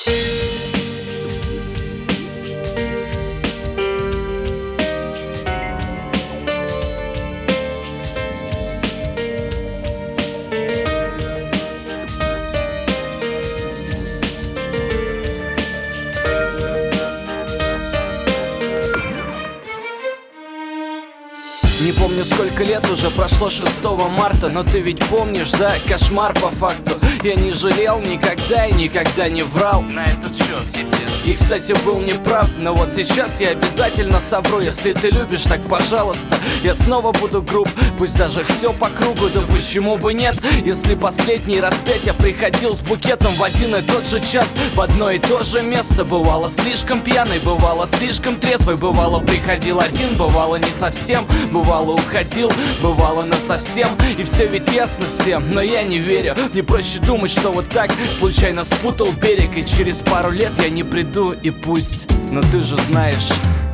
Не помню, сколько лет уже прошло 6 марта, но ты ведь помнишь, да, кошмар по факту. Я не жалел никогда и никогда не врал на этот счет тебе. И, кстати, был неправ, но вот сейчас я обязательно совру. Если ты любишь, так пожалуйста, я снова буду груб. Пусть даже все по кругу, да почему бы нет? Если последний раз 5 я приходил с букетом в один и тот же час, в одно и то же место. Бывало слишком пьяный, бывало слишком трезвый, бывало приходил один, бывало не совсем, бывало уходил, бывало насовсем. И все ведь ясно всем, но я не верю. Мне проще думать, что вот так случайно спутал берег, и через пару лет я не приду, и пусть, но ты же знаешь.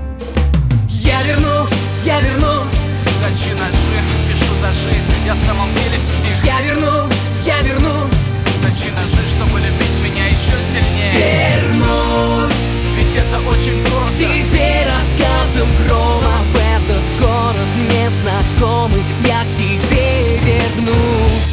Я вернусь, я вернусь. Точи ножи, пишу за жизнь, я в самом деле псих. Я вернусь, я вернусь. Точи ножи, чтобы любить меня еще сильнее. Вернусь, ведь это очень просто. теперь раскатом грома в этот город незнакомый. Я к тебе вернусь.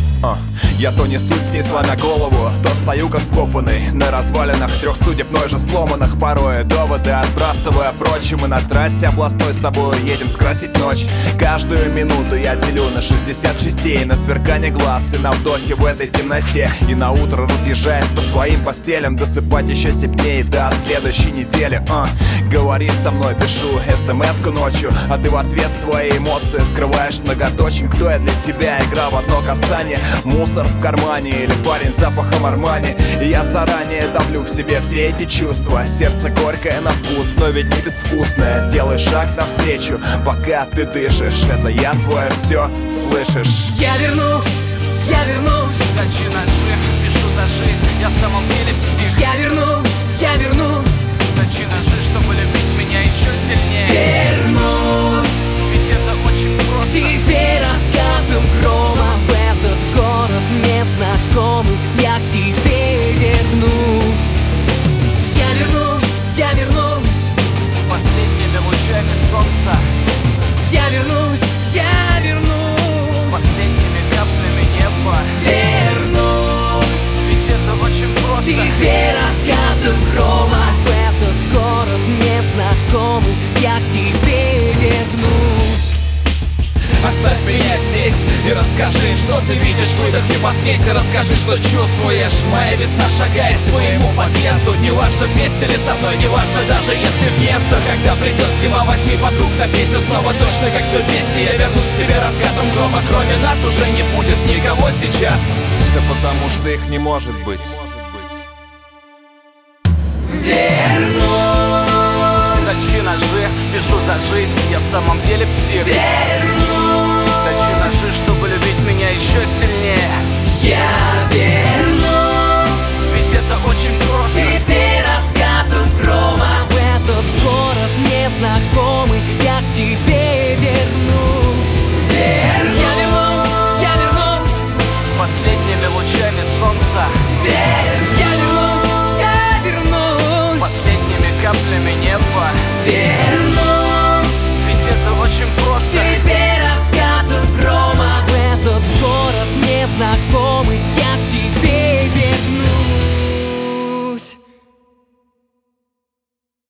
Я то несусь вниз, сломя голову, то стою как вкопанный на развалинах 3 судеб, мной же сломанных. Порой доводы отбрасывая прочь, и мы на трассе областной с тобой едем скрасить ночь. Каждую минуту я делю на 60 частей, на сверкание глаз и на вдохе в этой темноте. И на утро разъезжаясь по своим постелям, досыпать еще сильнее до следующей недели. Говори со мной, пишу смс-ку ночью, а ты в ответ свои эмоции скрываешь многоточием. Кто я для тебя? Игра в одно касание, мусор в кармане или парень с запахом Армани. И я заранее давлю в себе все эти чувства. Сердце горькое на вкус, но ведь не безвкусное. Сделай шаг навстречу, пока ты дышишь. Это я твое все, слышишь? Я вернусь, я вернусь. Точи ножи, пишу за жизнь, я в самом деле псих. Я вернусь, я вернусь. Точи ножи, чтобы любить меня еще сильнее. Вернусь, ведь это очень просто. теперь раскатом грома в этот город незнакомый. Я к тебе вернусь. Я вернусь, я вернусь. Последними лучами солнца. Я вернусь, я вернусь. Последними каплями неба. Вернусь, ведь это очень просто. теперь раскатом грома в этот город незнакомый. Я к тебе вернусь. Оставь меня здесь и расскажи, что ты видишь. Выдохни, поснейся, расскажи, что чувствуешь. Моя весна шагает к твоему подъезду. Неважно, вместе ли со мной, неважно, даже если вместо. Когда придет зима, возьми подруг на песню. Снова точно, как в той песне, я вернусь к тебе раскатом грома. Кроме нас уже не будет никого сейчас. Да потому что их не может быть. Вернусь, Точи ножи, пишу за жизнь, я в самом деле псих. вернусь. Точи ножи, чтобы любить меня еще сильнее. Я вернусь.